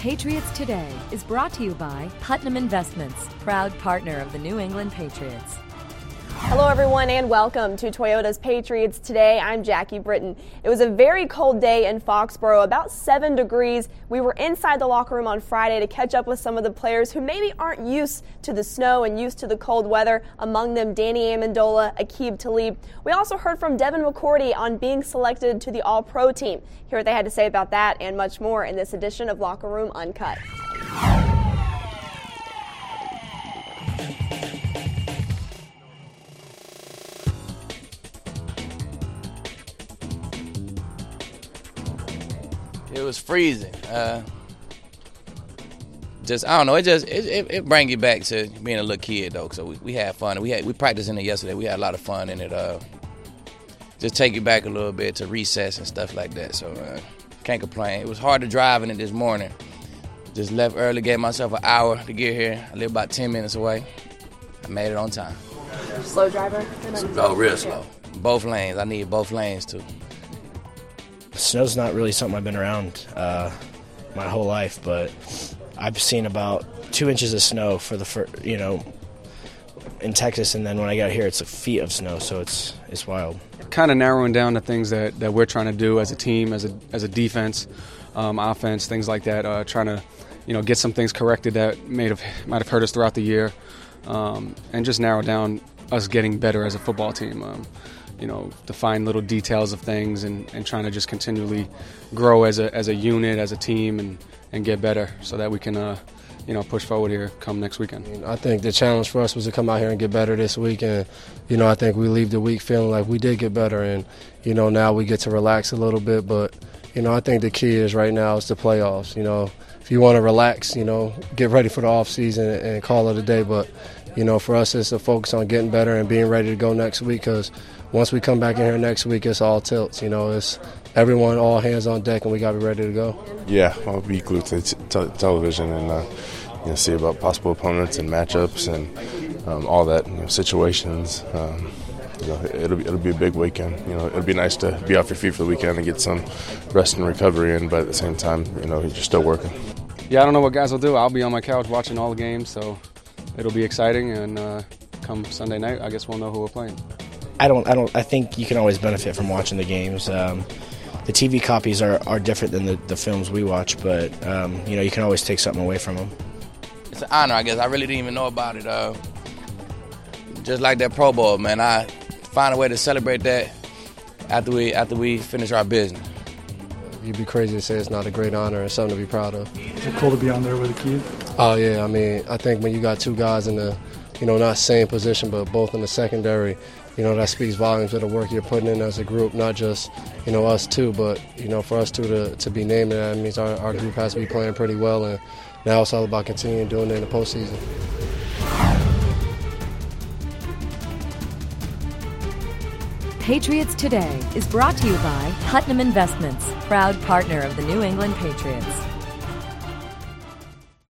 Patriots Today is brought to you by Putnam Investments, proud partner of the New England Patriots. Hello everyone and welcome to Toyota's Patriots Today. I'm Jackie Britton. It was a very cold day in Foxborough, about 7 degrees. We were inside the locker room on Friday to catch up with some of the players who maybe aren't used to the snow and used to the cold weather, among them Danny Amendola, Aqib Talib. We also heard from Devin McCourty on being selected to the All-Pro team. Hear what they had to say about that and much more in this edition of Locker Room Uncut. It was freezing. I don't know. It bring you back to being a little kid though. So we had fun. We practiced in it yesterday. We had a lot of fun in it. Just take you back a little bit to recess and stuff like that. So can't complain. It was hard to drive in it this morning. Just left early. Gave myself an hour to get here. I live about 10 minutes away. I made it on time. Slow driver? Oh, real slow. Both lanes. I need both lanes too. Snow's not really something I've been around my whole life, but I've seen about 2 inches of snow for in Texas, and then when I got here, it's a feet of snow, so it's wild. Kind of narrowing down the things that we're trying to do as a team, as a defense, offense, things like that. Trying to get some things corrected that might have hurt us throughout the year, and just narrow down us getting better as a football team. To find little details of things and trying to just continually grow as a unit, as a team, and get better so that we can, push forward here come next weekend. I think the challenge for us was to come out here and get better this week, and, I think we leave the week feeling like we did get better, and, now we get to relax a little bit, but, I think the key is right now is the playoffs. If you want to relax, get ready for the off season and call it a day, but, for us it's to focus on getting better and being ready to go next week, because once we come back in here next week, it's all tilts. It's everyone, all hands on deck, and we got to be ready to go. Yeah, I'll be glued to television and see about possible opponents and matchups and all that, situations. It'll be a big weekend. It'll be nice to be off your feet for the weekend and get some rest and recovery in, but at the same time, you're still working. Yeah, I don't know what guys will do. I'll be on my couch watching all the games, so it'll be exciting. And come Sunday night, I guess we'll know who we're playing. I think you can always benefit from watching the games. The TV copies are different than the films we watch, but you can always take something away from them. It's an honor, I guess. I really didn't even know about it. Just like that Pro Bowl, man. I find a way to celebrate that after we finish our business. You'd be crazy to say it's not a great honor and something to be proud of. Is it cool to be on there with Aqib? Oh yeah, I think when you got two guys in the, not same position, but both in the secondary, that speaks volumes of the work you're putting in as a group, not just, us two, but, for us two to be named, that means our group has to be playing pretty well, and now it's all about continuing doing it in the postseason. Patriots Today is brought to you by Putnam Investments, proud partner of the New England Patriots.